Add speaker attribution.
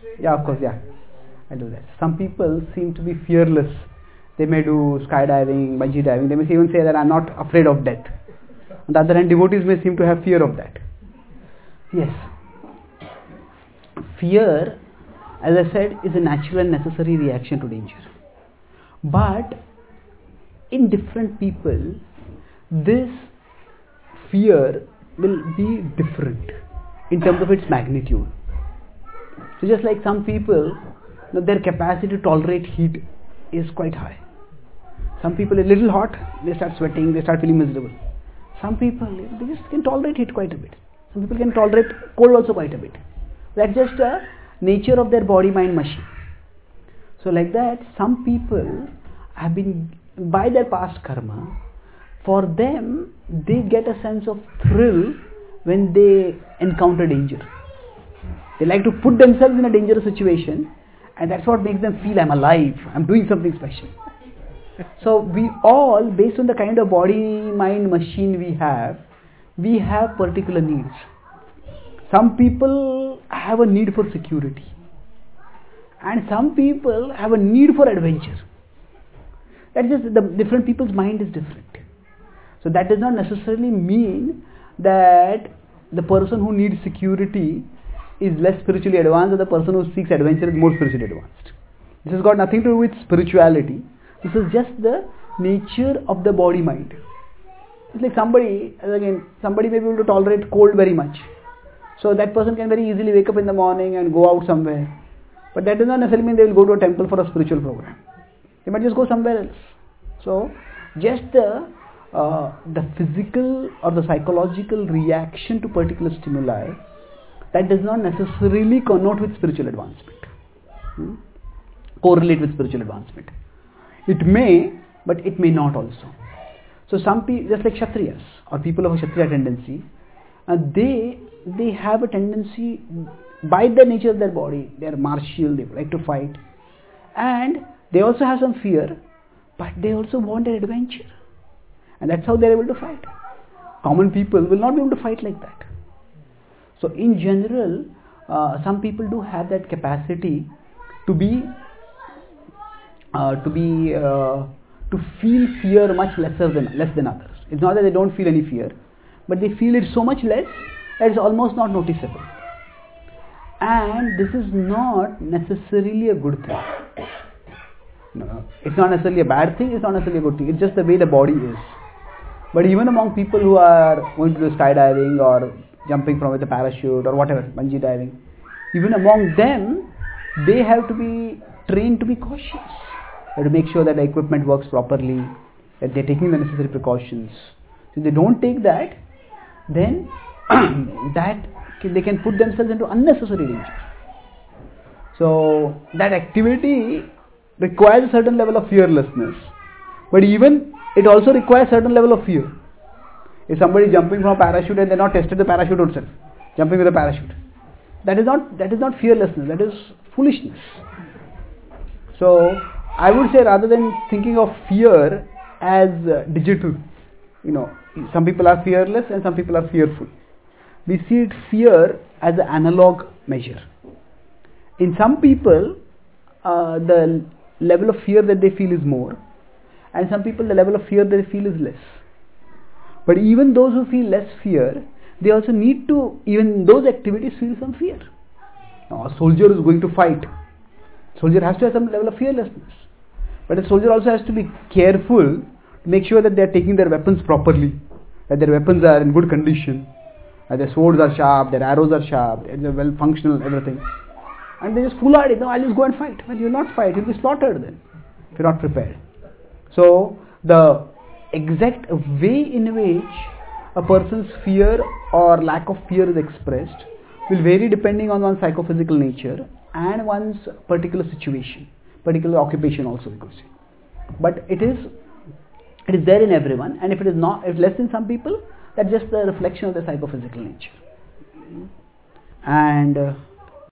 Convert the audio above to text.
Speaker 1: Yeah, of course, yeah. I do that. Some people seem to be fearless. They may do skydiving, bungee diving. They may even say that I'm not afraid of death. On the other hand, devotees may seem to have fear of that. Yes. Fear, as I said, is a natural and necessary reaction to danger. But in different people, this fear will be different in terms of its magnitude. So just like some people, their capacity to tolerate heat is quite high. Some people are a little hot, they start sweating, they start feeling miserable. Some people, they just can tolerate heat quite a bit. Some people can tolerate cold also quite a bit. That's just a nature of their body-mind machine. So like that, some people have been, by their past karma, for them, they get a sense of thrill when they encounter danger. They like to put themselves in a dangerous situation, and that's what makes them feel I'm alive, I'm doing something special. So we all, based on the kind of body-mind machine we have particular needs. Some people have a need for security, and some people have a need for adventure. That's just the different people's mind is different. So that does not necessarily mean that the person who needs security is less spiritually advanced, or the person who seeks adventure is more spiritually advanced. This has got nothing to do with spirituality. This is just the nature of the body-mind. It's like somebody may be able to tolerate cold very much. So that person can very easily wake up in the morning and go out somewhere. But that does not necessarily mean they will go to a temple for a spiritual program. They might just go somewhere else. So just the physical or the psychological reaction to particular stimuli, that does not necessarily connote with spiritual advancement, correlate with spiritual advancement. It may, but it may not also. So some people, just like Kshatriyas or people of a Kshatriya tendency, they have a tendency, by the nature of their body, they are martial, they like to fight, and they also have some fear, but they also want an adventure, and that's how they are able to fight. Common people will not be able to fight like that. So in general, some people do have that capacity to feel fear much less than others. It's not that they don't feel any fear, but they feel it so much less that it's almost not noticeable. And this is not necessarily a good thing. No, it's not necessarily a bad thing, it's not necessarily a good thing. It's just the way the body is. But even among people who are going to do skydiving or jumping from with a parachute or whatever, bungee diving, even among them, they have to be trained to be cautious. They have to make sure that the equipment works properly, that they're taking the necessary precautions. So if they don't take that, then they can put themselves into unnecessary danger. So that activity requires a certain level of fearlessness, but even it also requires a certain level of fear. If somebody is jumping from a parachute and they not tested the parachute itself, jumping with a parachute, that is not fearlessness, that is foolishness. So I would say, rather than thinking of fear as digital, some people are fearless and some people are fearful. We see fear as an analog measure. In some people, the level of fear that they feel is more, and some people the level of fear they feel is less. But even those who feel less fear, they also need to, even in those activities, feel some fear. Now, a soldier is going to fight. Soldier has to have some level of fearlessness. But a soldier also has to be careful to make sure that they are taking their weapons properly, that their weapons are in good condition, that their swords are sharp, their arrows are sharp, they're well functional, everything. And they just foolhardy, I'll just go and fight. Well, you'll not fight, you'll be slaughtered then, if you're not prepared. So, the exact way in which a person's fear or lack of fear is expressed will vary depending on one's psychophysical nature and one's particular situation, particular occupation also, we could say. But it is there in everyone, and if less in some people, that's just the reflection of their psychophysical nature. And